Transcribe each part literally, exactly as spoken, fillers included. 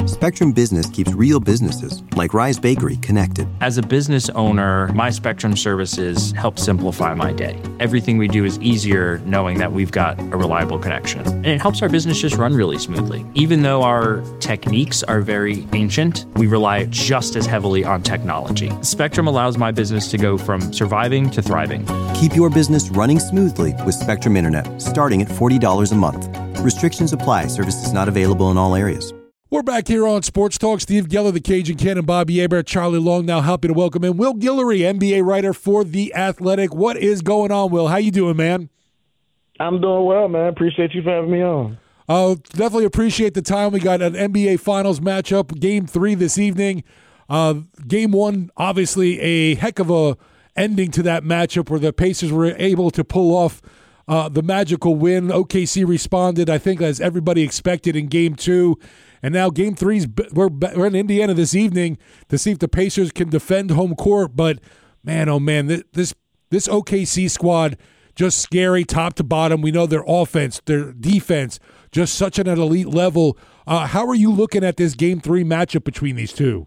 Spectrum Business keeps real businesses, like Rise Bakery, connected. As a business owner, my Spectrum services help simplify my day. Everything we do is easier knowing that we've got a reliable connection. And it helps our business just run really smoothly. Even though our techniques are very ancient, we rely just as heavily on technology. Spectrum allows my business to go from surviving to thriving. Keep your business running smoothly with Spectrum Internet, starting at forty dollars a month. Restrictions apply. Services not available in all areas. We're back here on Sports Talk. Steve Geller, the Cajun Cannon, Bobby Aber, Charlie Long now happy to welcome in Will Guillory, N B A writer for The Athletic. What is going on, Will? How you doing, man? I'm doing well, man. Appreciate you for having me on. Uh, definitely appreciate the time. We got an N B A Finals matchup, Game three this evening. Uh, game one, obviously a heck of a ending to that matchup where the Pacers were able to pull off uh, the magical win. O K C responded, I think, as everybody expected in Game two. And now Game Three's we're we're in Indiana this evening to see if the Pacers can defend home court. But man, oh man, this this O K C squad just scary top to bottom. We know their offense, their defense, just such an elite level. Uh, how are you looking at this Game Three matchup between these two?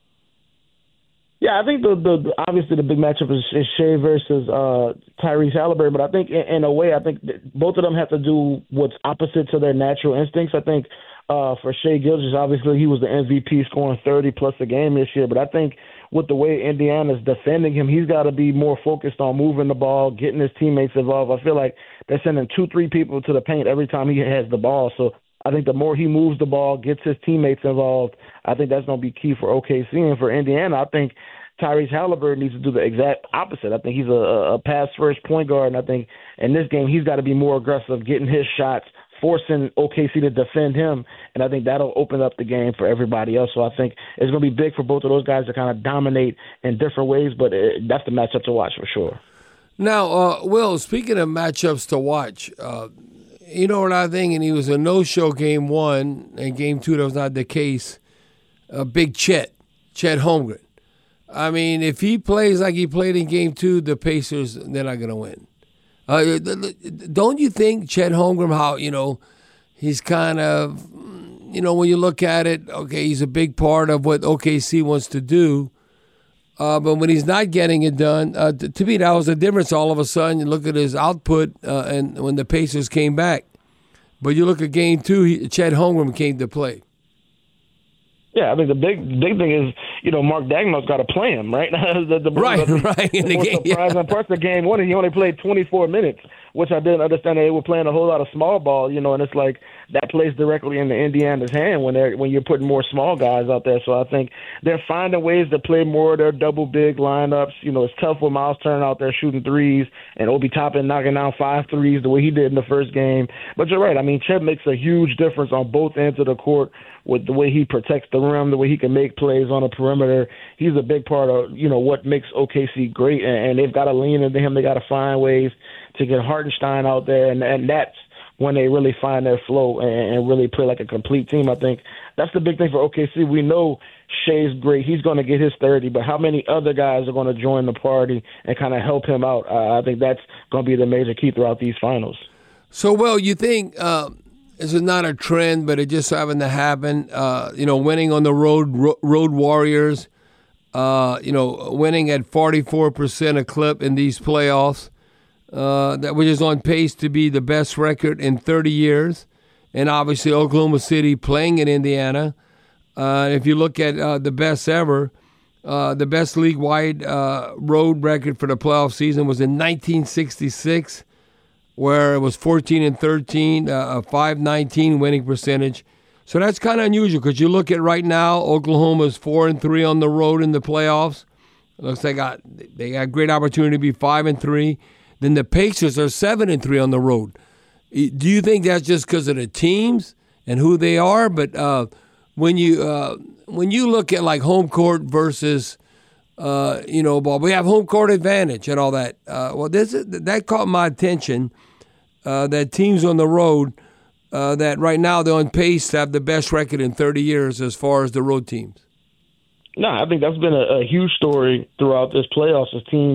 Yeah, I think the, the obviously the big matchup is, is Shai versus uh, Tyrese Halliburton. But I think in, in a way, I think both of them have to do what's opposite to their natural instincts. I think. Uh, for Shai Gilgeous, obviously he was the M V P, scoring thirty plus a game this year. But I think with the way Indiana's defending him, he's got to be more focused on moving the ball, getting his teammates involved. I feel like they're sending two, three people to the paint every time he has the ball. So I think the more he moves the ball, gets his teammates involved, I think that's going to be key for O K C. And for Indiana, I think Tyrese Halliburton needs to do the exact opposite. I think he's a, a pass-first point guard, and I think in this game he's got to be more aggressive, getting his shots, forcing O K C to defend him, and I think that'll open up the game for everybody else. So I think it's going to be big for both of those guys to kind of dominate in different ways, but it, that's the matchup to watch for sure. Now, uh, Will, speaking of matchups to watch, uh, you know what I think, and he was a no-show game one, and game two that was not the case, uh, Big Chet, Chet Holmgren. I mean, if he plays like he played in game two, the Pacers, they're not going to win. Uh, don't you think Chet Holmgren, how, you know, he's kind of, you know, when you look at it, okay, he's a big part of what O K C wants to do. Uh, but when he's not getting it done, uh, t- to me, that was the difference all of a sudden. You look at his output uh, and when the Pacers came back. But you look at game two, he, Chet Holmgren came to play. Yeah, I think the big big thing is, you know, Mark Daigneault's got to play him, right? the, the, right, the, right. The, in the the game, surprising yeah. part of game one, he only played twenty-four minutes, which I didn't understand. That they were playing a whole lot of small ball, you know, and it's like that plays directly into Indiana's hand when they're when you're putting more small guys out there. So I think they're finding ways to play more of their double big lineups. You know, it's tough with Miles Turner out there shooting threes and Obi Toppin knocking down five threes the way he did in the first game. But you're right. I mean, Chet makes a huge difference on both ends of the court with the way he protects the rim, the way he can make plays on the perimeter. He's a big part of, you know, what makes O K C great, and, and they've got to lean into him. They got to find ways to get Hartenstein out there, and, and that's when they really find their flow and, and really play like a complete team. I think that's the big thing for O K C. We know Shai's great. He's going to get his thirty, but how many other guys are going to join the party and kind of help him out? Uh, I think that's going to be the major key throughout these finals. So, well, you think uh, this is not a trend, but it just happened to happen, uh, you know, winning on the road, ro- road Warriors, uh, you know, winning at forty-four percent a clip in these playoffs, uh, that which is on pace to be the best record in thirty years. And obviously Oklahoma City playing in Indiana. Uh, if you look at uh, the best ever, uh, the best league-wide uh, road record for the playoff season was in nineteen sixty-six, where it was fourteen and thirteen, uh, a five nineteen winning percentage. So that's kind of unusual because you look at right now, Oklahoma is four and three on the road in the playoffs. It looks like they got they got a great opportunity to be five and three. Then the Pacers are seven and three on the road. Do you think that's just because of the teams and who they are? But uh, when you uh, when you look at like home court versus uh, you know, ball, we have home court advantage and all that. Uh, well, this that caught my attention. Uh, that teams on the road, uh, that right now they're on pace to have the best record in thirty years as far as the road teams. No, I think that's been a, a huge story throughout this playoffs as teams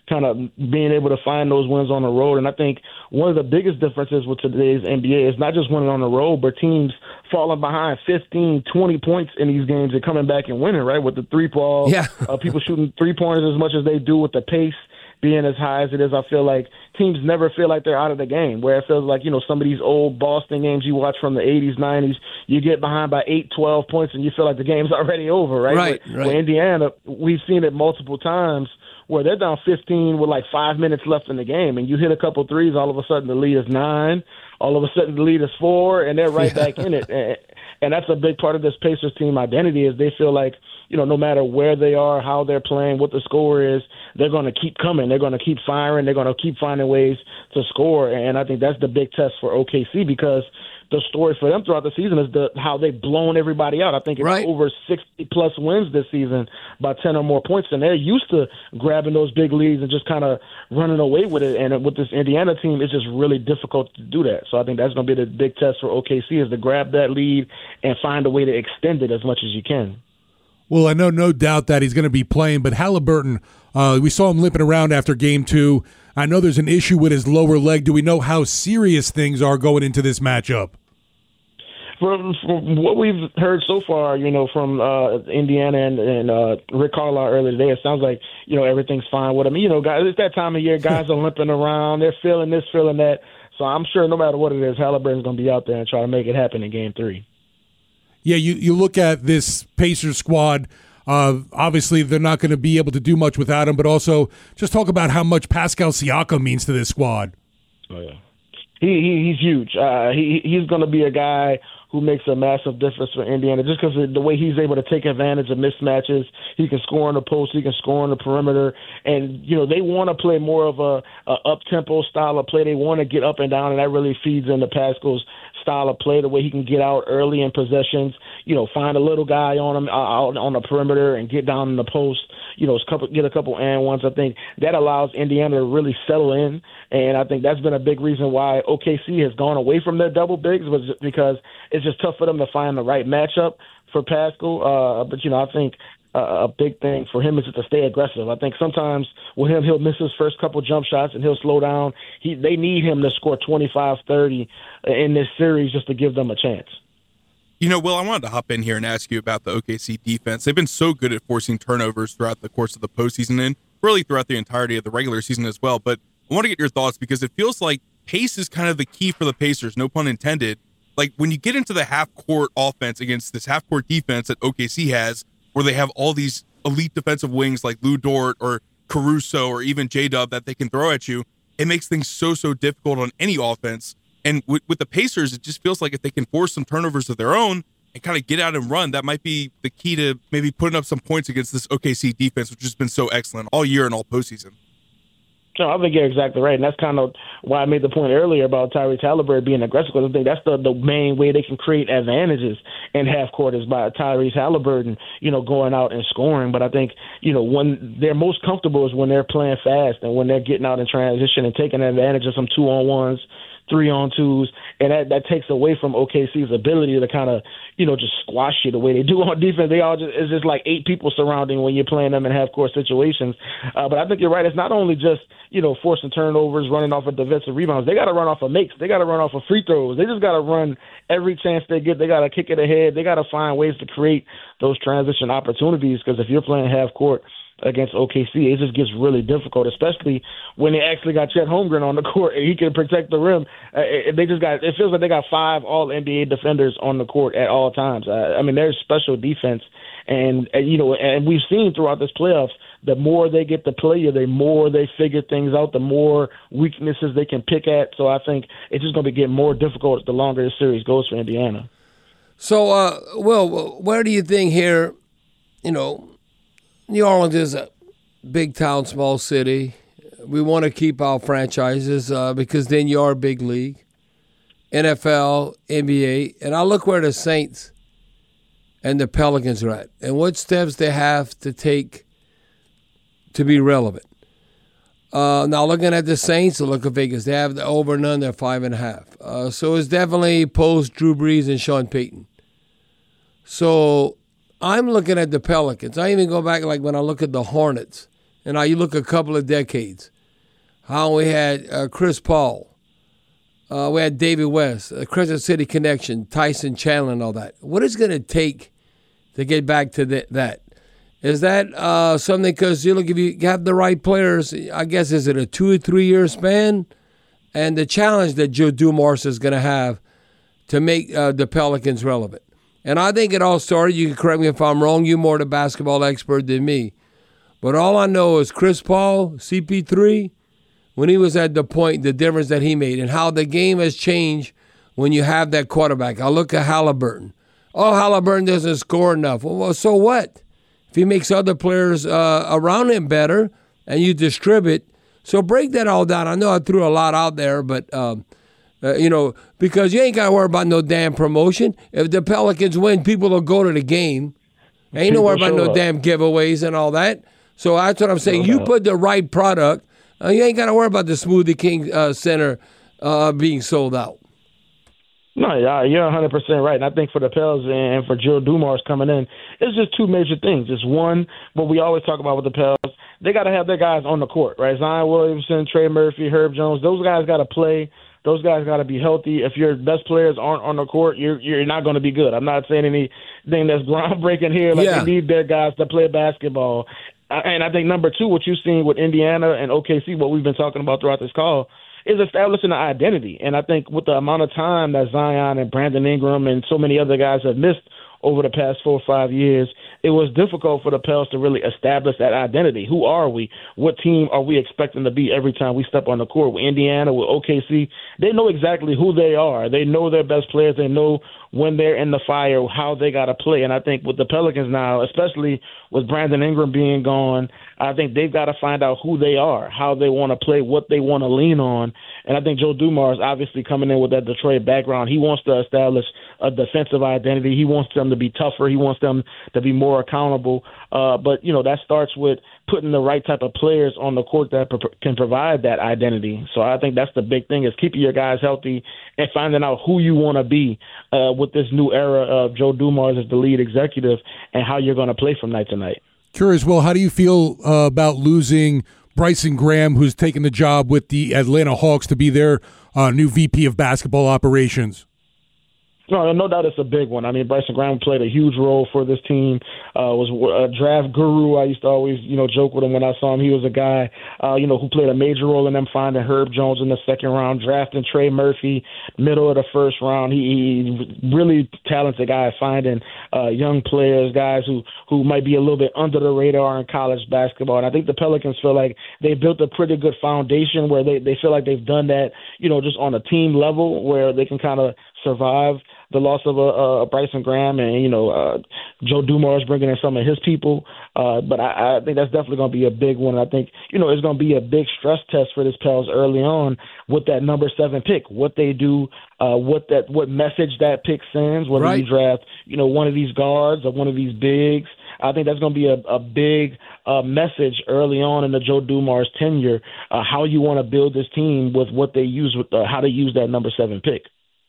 kind of being able to find those wins on the road. And I think one of the biggest differences with today's N B A is not just winning on the road, but teams falling behind fifteen, twenty points in these games and coming back and winning, right, with the three ball. Yeah. uh, people shooting three-pointers as much as they do with the pace being as high as it is. I feel like teams never feel like they're out of the game, where it feels like, you know, some of these old Boston games you watch from the eighties, nineties, you get behind by eight, twelve points and you feel like the game's already over, right? Right, But right. with Indiana, we've seen it multiple times where they're down fifteen with like five minutes left in the game, and you hit a couple threes, all of a sudden the lead is nine, all of a sudden the lead is four, and they're right back in it. And, and that's a big part of this Pacers team identity is they feel like, you know, no matter where they are, how they're playing, what the score is, they're going to keep coming. They're going to keep firing. They're going to keep finding ways to score. And I think that's the big test for O K C, because the story for them throughout the season is the how they've blown everybody out. I think it's Right. over sixty-plus wins this season by ten or more points, and they're used to grabbing those big leads and just kind of running away with it. And with this Indiana team, it's just really difficult to do that. So I think that's going to be the big test for O K C, is to grab that lead and find a way to extend it as much as you can. Well, I know no doubt that he's going to be playing, but Halliburton, uh, we saw him limping around after game two. I know there's an issue with his lower leg. Do we know how serious things are going into this matchup? From, from what we've heard so far, you know, from uh, Indiana and, and uh, Rick Carlisle earlier today, it sounds like, you know, everything's fine with him. You know, guys, it's that time of year. Guys are limping around. They're feeling this, feeling that. So I'm sure no matter what it is, Halliburton's going to be out there and try to make it happen in game three. Yeah, you, you look at this Pacers squad, uh, obviously they're not going to be able to do much without him, but also just talk about how much Pascal Siakam means to this squad. Oh, yeah. He, he He's huge. Uh, he He's going to be a guy who makes a massive difference for Indiana just because of the way he's able to take advantage of mismatches. He can score on the post. He can score on the perimeter. And, you know, they want to play more of a, a up-tempo style of play. They want to get up and down, and that really feeds into Pascal's style of play, the way he can get out early in possessions, you know, find a little guy on him uh, out on the perimeter and get down in the post, you know, get a couple and ones. I think that allows Indiana to really settle in, and I think that's been a big reason why O K C has gone away from their double bigs, was because it's just tough for them to find the right matchup for Pascal. Uh, but, you know, I think Uh, a big thing for him is just to stay aggressive. I think sometimes with him, he'll miss his first couple jump shots and he'll slow down. He They need him to score twenty-five, thirty in this series just to give them a chance. You know, Will, I wanted to hop in here and ask you about the O K C defense. They've been so good at forcing turnovers throughout the course of the postseason and really throughout the entirety of the regular season as well. But I want to get your thoughts because it feels like pace is kind of the key for the Pacers, no pun intended. Like when you get into the half-court offense against this half-court defense that O K C has, where they have all these elite defensive wings like Lou Dort or Caruso or even J-Dub that they can throw at you, it makes things so, so difficult on any offense. And with, with the Pacers, it just feels like if they can force some turnovers of their own and kind of get out and run, that might be the key to maybe putting up some points against this O K C defense, which has been so excellent all year and all postseason. No, I think you're exactly right, and that's kind of why I made the point earlier about Tyrese Halliburton being aggressive. Because I think that's the, the main way they can create advantages in half court is by Tyrese Halliburton, you know, going out and scoring. But I think, you know, when they're most comfortable is when they're playing fast and when they're getting out in transition and taking advantage of some two on ones, three on twos, and that, that takes away from O K C's ability to kind of, you know, just squash you the way they do on defense. They all just, it's just like eight people surrounding when you're playing them in half court situations. Uh, but I think you're right. It's not only just, you know, forcing turnovers, running off of defensive rebounds. They got to run off of makes. They got to run off of free throws. They just got to run every chance they get. They got to kick it ahead. They got to find ways to create those transition opportunities, because if you're playing half court against O K C, it just gets really difficult, especially when they actually got Chet Holmgren on the court and he can protect the rim. Uh, they just got, it feels like they got five all N B A defenders on the court at all times. Uh, I mean, there's special defense, and, and you know, and we've seen throughout this playoffs, the more they get to play you, the more they figure things out, the more weaknesses they can pick at. So I think it's just going to be getting more difficult the longer this series goes for Indiana. So, uh, Will, where do you think here, you know, New Orleans is a big town, small city. We want to keep our franchises uh, because then you are a big league. N F L, N B A. And I look where the Saints and the Pelicans are at and what steps they have to take to be relevant. Uh, now, looking at the Saints, look at Vegas. They have the over and under five and a half. Uh, so it's definitely post Drew Brees and Sean Payton. So I'm looking at the Pelicans. I even go back like when I look at the Hornets and now you look a couple of decades, how we had uh, Chris Paul, uh, we had David West, uh, Crescent City Connection, Tyson Chandler, and all that. What is it going to take to get back to the, that? Is that uh, something, because you look, if you have the right players, I guess, is it a two or three year span? And the challenge that Joe Dumars is going to have to make uh, the Pelicans relevant. And I think it all started, you can correct me if I'm wrong, you're more the basketball expert than me. But all I know is Chris Paul, C P three, when he was at the point, the difference that he made and how the game has changed when you have that quarterback. I look at Halliburton. Oh, Halliburton doesn't score enough. Well, so what? If he makes other players uh, around him better and you distribute. So break that all down. I know I threw a lot out there, but, um, uh, you know, because you ain't got to worry about no damn promotion. If the Pelicans win, people will go to the game. Ain't no worry about no damn giveaways and all that. So that's what I'm saying. You put the right product. Uh, you ain't got to worry about the Smoothie King uh, Center uh, being sold out. No, yeah, you're one hundred percent right. And I think for the Pels and for Joe Dumars coming in, it's just two major things. It's one, what we always talk about with the Pels, they got to have their guys on the court, right? Zion Williamson, Trey Murphy, Herb Jones, those guys got to play. Those guys got to be healthy. If your best players aren't on the court, you're you're not going to be good. I'm not saying anything that's groundbreaking here. Like, yeah. They need their guys to play basketball. And I think number two, what you've seen with Indiana and O K C, what we've been talking about throughout this call, is establishing an identity. And I think with the amount of time that Zion and Brandon Ingram and so many other guys have missed over the past four or five years, it was difficult for the Pels to really establish that identity. Who are we? What team are we expecting to be every time we step on the court? With Indiana, with O K C, they know exactly who they are. They know their best players. They know when they're in the fire, how they got to play. And I think with the Pelicans now, especially with Brandon Ingram being gone, I think they've got to find out who they are, how they want to play, what they want to lean on. And I think Joe Dumars, obviously coming in with that Detroit background, he wants to establish a defensive identity. He wants them to be tougher. He wants them to be more accountable. Uh, but, you know, that starts with putting the right type of players on the court that pro- can provide that identity. So I think that's the big thing, is keeping your guys healthy and finding out who you want to be uh, with this new era of Joe Dumars as the lead executive and how you're going to play from night to night. Curious, Will, how do you feel uh, about losing Bryson Graham, who's taken the job with the Atlanta Hawks to be their uh, new V P of basketball operations? No, no doubt it's a big one. I mean, Bryson Graham played a huge role for this team. Uh, was a draft guru. I used to always, you know, joke with him when I saw him. He was a guy, uh, you know, who played a major role in them finding Herb Jones in the second round, drafting Trey Murphy middle of the first round. He, he's really talented guy at finding uh, young players, guys who, who might be a little bit under the radar in college basketball. And I think the Pelicans feel like they built a pretty good foundation where they, they feel like they've done that, you know, just on a team level where they can kind of survive the loss of a uh, uh, Bryson Graham and, you know, uh, Joe Dumars bringing in some of his people. Uh, but I, I think that's definitely going to be a big one. I think, you know, it's going to be a big stress test for this Pels early on with that number seven pick, what they do, uh, what that what message that pick sends, whether right. you draft, you know, one of these guards or one of these bigs. I think that's going to be a, a big uh, message early on in the Joe Dumars tenure, uh, how you want to build this team with what they use, with uh, how to use that number seven pick.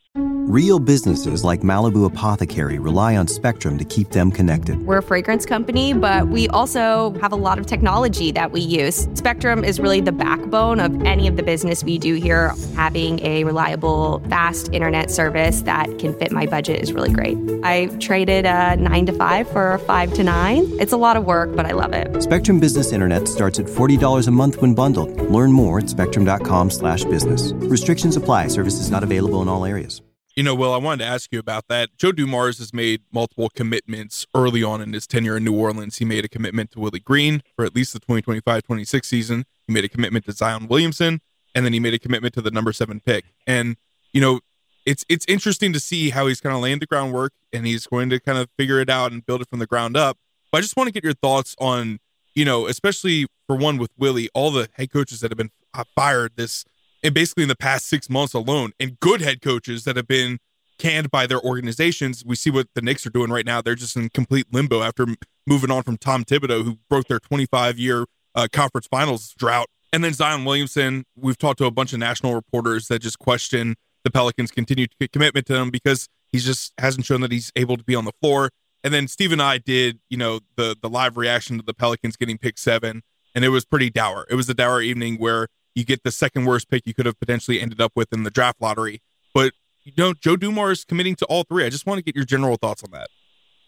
Real businesses like Malibu Apothecary rely on Spectrum to keep them connected. We're a fragrance company, but we also have a lot of technology that we use. Spectrum is really the backbone of any of the business we do here. Having a reliable, fast internet service that can fit my budget is really great. I traded a nine to five for a five to nine. It's a lot of work, but I love it. Spectrum Business Internet starts at forty dollars a month when bundled. Learn more at spectrum.com slash business. Restrictions apply. Services not available in all areas. You know, Will, I wanted to ask you about that. Joe Dumars has made multiple commitments early on in his tenure in New Orleans. He made a commitment to Willie Green for at least the twenty twenty-five twenty-six season. He made a commitment to Zion Williamson, and then he made a commitment to the number seven pick. And, you know, it's it's interesting to see how he's kind of laying the groundwork, and he's going to kind of figure it out and build it from the ground up. But I just want to get your thoughts on, you know, especially for one with Willie, all the head coaches that have been fired this and basically in the past six months alone, and good head coaches that have been canned by their organizations. We see what the Knicks are doing right now. They're just in complete limbo after moving on from Tom Thibodeau, who broke their twenty-five year uh, conference finals drought. And then Zion Williamson, we've talked to a bunch of national reporters that just question the Pelicans' continued commitment to him because he just hasn't shown that he's able to be on the floor. And then Steve and I did, you know, the the live reaction to the Pelicans getting pick seven. and it was pretty dour. It was a dour evening where you get the second worst pick you could have potentially ended up with in the draft lottery. But, you know, Joe Dumars is committing to all three. I just want to get your general thoughts on that.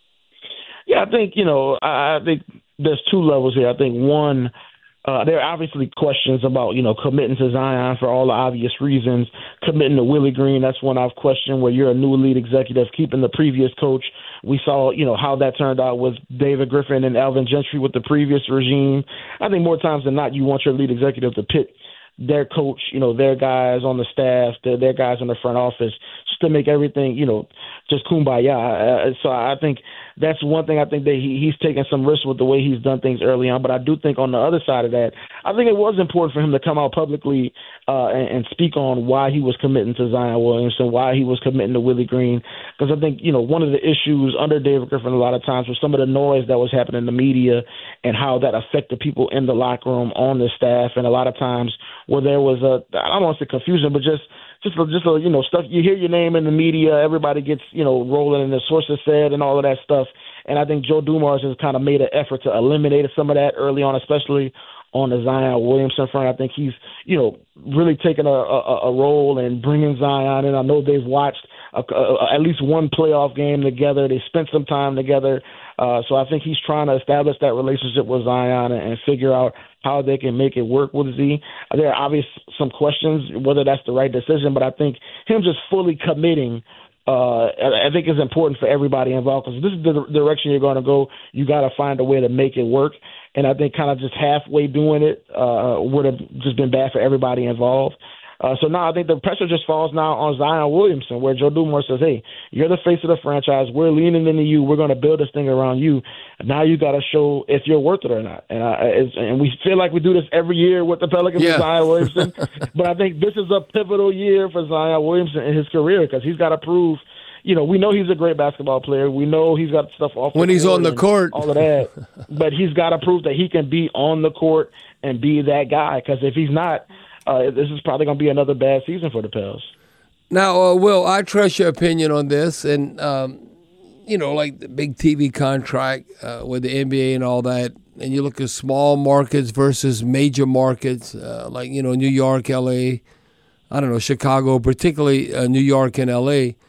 Yeah, I think, you know, I think there's two levels here. I think one, uh, there are obviously questions about, you know, committing to Zion for all the obvious reasons. Committing to Willie Green, that's one I've questioned, where you're a new lead executive, keeping the previous coach. We saw, you know, how that turned out with David Griffin and Alvin Gentry with the previous regime. I think more times than not, you want your lead executive to pit their coach, you know, their guys on the staff, their, their guys in the front office, just to make everything, you know, just kumbaya. Uh, so I think that's one thing. I think that he, he's taking some risks with the way he's done things early on. But I do think on the other side of that, I think it was important for him to come out publicly uh, and, and speak on why he was committing to Zion Williamson, why he was committing to Willie Green. Because I think, you know, one of the issues under David Griffin a lot of times was some of the noise that was happening in the media and how that affected people in the locker room, on the staff, and a lot of times where there was a, I don't want to say confusion, but just Just, just a, you know, stuff. You hear your name in the media, everybody gets, you know, rolling, and the sources said, and all of that stuff. And I think Joe Dumars has kind of made an effort to eliminate some of that early on, especially on the Zion Williamson front. I think he's, you know, really taken a, a, a role in bringing Zion in. I know they've watched a, a, at least one playoff game together. They spent some time together. Uh, so I think he's trying to establish that relationship with Zion and, and figure out how they can make it work with Z. There are obvious some questions whether that's the right decision, but I think him just fully committing, uh, I think is important for everybody involved, because this is the direction you're going to go. You got to find a way to make it work. And I think kind of just halfway doing it uh, would have just been bad for everybody involved. Uh, so now I think the pressure just falls now on Zion Williamson, where Joe Dumars says, hey, you're the face of the franchise. We're leaning into you. We're going to build this thing around you. Now you got to show if you're worth it or not. And I, it's, and we feel like we do this every year with the Pelicans yeah. and Zion Williamson. But I think this is a pivotal year for Zion Williamson in his career, because he's got to prove, you know, we know he's a great basketball player. We know he's got stuff off when the he's on the court, all of that. But he's got to prove that he can be on the court and be that guy, because if he's not, Uh, this is probably going to be another bad season for the Pels. Now, uh, Will, I trust your opinion on this. And, um, you know, like the big T V contract uh, with the N B A and all that, and you look at small markets versus major markets, uh, like, you know, New York, L A, I don't know, Chicago, particularly uh, New York and L A.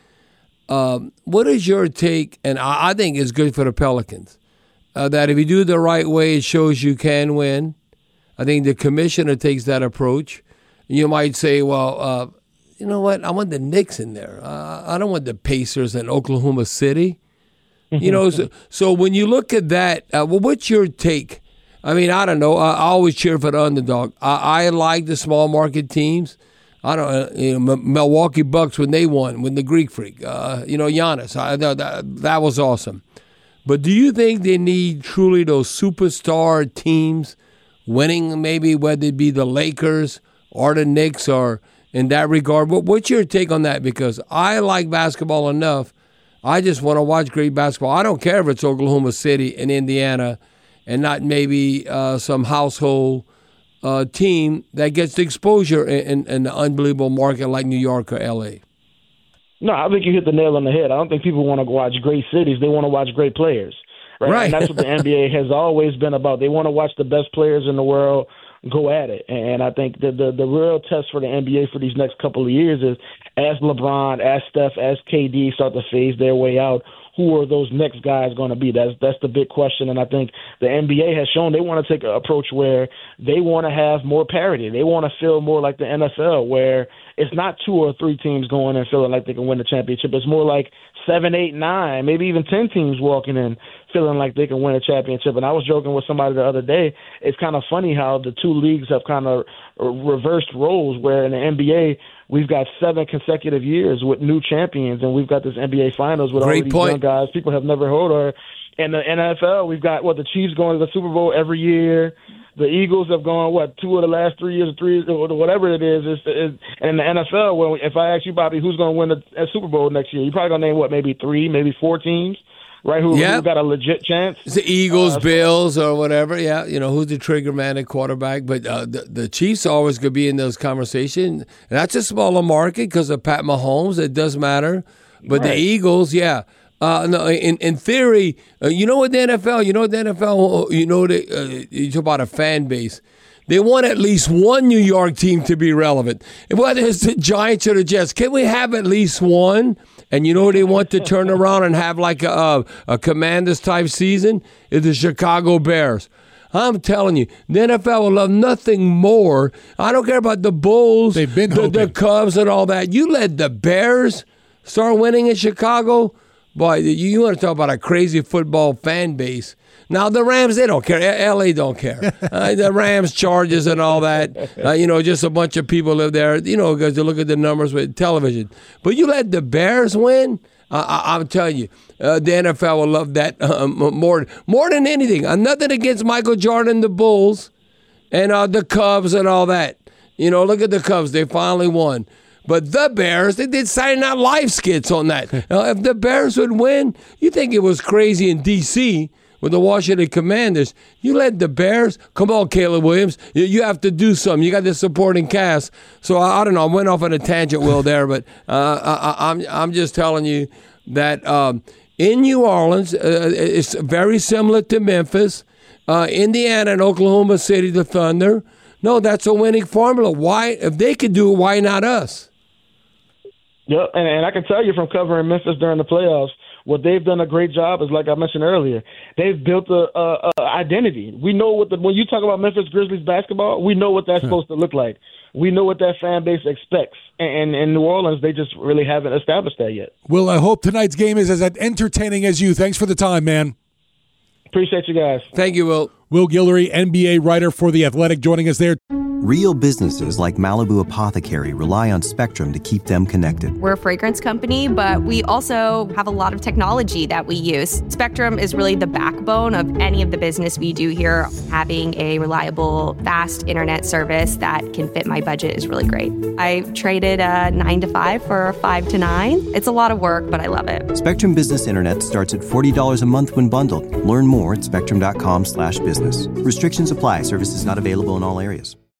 Um, what is your take? And I, I think it's good for the Pelicans, uh, that if you do it the right way, it shows you can win. I think the commissioner takes that approach. You might say, well, uh, you know what? I want the Knicks in there. Uh, I don't want the Pacers in Oklahoma City. You know, so, so when you look at that, uh, well, what's your take? I mean, I don't know. I, I always cheer for the underdog. I, I like the small market teams. I don't know, you know, M- Milwaukee Bucks when they won, when the Greek Freak, uh, you know, Giannis. I, that, that was awesome. But do you think they need truly those superstar teams winning, maybe whether it be the Lakers or the Knicks, or in that regard? What, what's your take on that? Because I like basketball enough. I just want to watch great basketball. I don't care if it's Oklahoma City and Indiana and not maybe uh, some household uh, team that gets the exposure in, in, in an unbelievable market like New York or L A. No, I think you hit the nail on the head. I don't think people want to watch great cities. They want to watch great players. Right? Right. And that's what the N B A has always been about. They want to watch the best players in the world go at it. And I think the, the the real test for the N B A for these next couple of years is, as LeBron, as Steph, as K D start to phase their way out, who are those next guys going to be? That's that's the big question. And I think the N B A has shown they want to take an approach where they want to have more parity. They want to feel more like the N F L, where it's not two or three teams going and feeling like they can win the championship. It's more like seven, eight, nine, maybe even ten teams walking in feeling like they can win a championship. And I was joking with somebody the other day. It's kind of funny how the two leagues have kind of reversed roles, where in the N B A we've got seven consecutive years with new champions, and we've got this N B A Finals with Great all these point. young guys people have never heard of. And the N F L, we've got, what, the Chiefs going to the Super Bowl every year. The Eagles have gone, what, two of the last three years, or three, or whatever it is. It's, it's, and in the N F L, well, if I ask you, Bobby, who's going to win the Super Bowl next year, you're probably going to name, what, maybe three, maybe four teams, right, who, Yep. who got a legit chance. It's the Eagles, Uh, Bills, or whatever. Yeah, you know, who's the trigger man at quarterback. But uh, the, the Chiefs are always going to be in those conversations. And that's a smaller market because of Pat Mahomes. It does matter. But Right. the Eagles, yeah. Uh, no, in in theory, uh, you know what the N F L, you know what the N F L, you know they, uh, you talk about a fan base. They want at least one New York team to be relevant. Whether it's the Giants or the Jets, can we have at least one? And you know what they want to turn around and have like a, a, a Commanders type season? Is the Chicago Bears. I'm telling you, the N F L will love nothing more. I don't care about the Bulls, They've been the, the Cubs and all that. You let the Bears start winning in Chicago, boy, you want to talk about a crazy football fan base. Now, the Rams, they don't care. L A don't care. Uh, the Rams, Chargers, and all that. Uh, you know, just a bunch of people live there, you know, because they look at the numbers with television. But you let the Bears win? Uh, I, I'm telling you, uh, the N F L will love that uh, more, more than anything. Uh, nothing against Michael Jordan, the Bulls, and uh, the Cubs and all that. You know, look at the Cubs. They finally won. But the Bears, they did Saturday Night Live skits on that. Now, if the Bears would win, you think it was crazy in D C with the Washington Commanders. You let the Bears, come on, Caleb Williams, you, you have to do something. You got the supporting cast. So I, I don't know. I went off on a tangent, Will, there, but uh, I, I'm I'm just telling you that um, in New Orleans, uh, it's very similar to Memphis, uh, Indiana, and Oklahoma City, the Thunder. No, that's a winning formula. Why, if they could do it, why not us? Yeah, and, and I can tell you from covering Memphis during the playoffs, what they've done a great job is, like I mentioned earlier, they've built a, a, a identity. We know what the when you talk about Memphis Grizzlies basketball, we know what that's huh. supposed to look like. We know what that fan base expects. And in New Orleans, they just really haven't established that yet. Well, I hope tonight's game is as entertaining as you. Thanks for the time, man. Appreciate you guys. Thank you, Will. Will Guillory, N B A writer for The Athletic, joining us there. Real businesses like Malibu Apothecary rely on Spectrum to keep them connected. We're a fragrance company, but we also have a lot of technology that we use. Spectrum is really the backbone of any of the business we do here. Having a reliable, fast internet service that can fit my budget is really great. I traded a nine to five for a five to nine. It's a lot of work, but I love it. Spectrum Business Internet starts at forty dollars a month when bundled. Learn more at spectrum dot com slash business. Restrictions apply. Services not available in all areas.